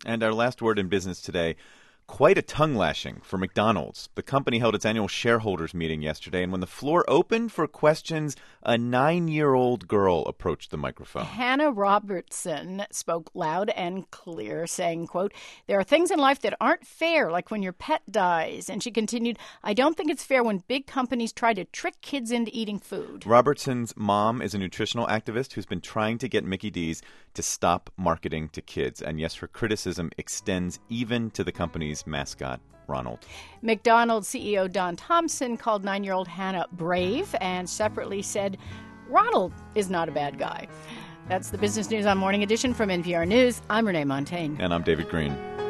And our last word in business today, quite a tongue lashing for McDonald's. The company held its annual shareholders meeting yesterday, and when the floor opened for questions, a 9-year-old girl approached the microphone. Hannah Robertson spoke loud and clear, saying, quote, "There are things in life that aren't fair, like when your pet dies." And she continued, "I don't think it's fair when big companies try to trick kids into eating food." Robertson's mom is a nutritional activist who's been trying to get Mickey D's to stop marketing to kids. And yes, her criticism extends even to the company's mascot, Ronald. McDonald's CEO Don Thompson called 9-year-old Hannah brave and separately said Ronald is not a bad guy. That's the Business News on Morning Edition from NPR News. I'm Renee Montagne. And I'm David Green.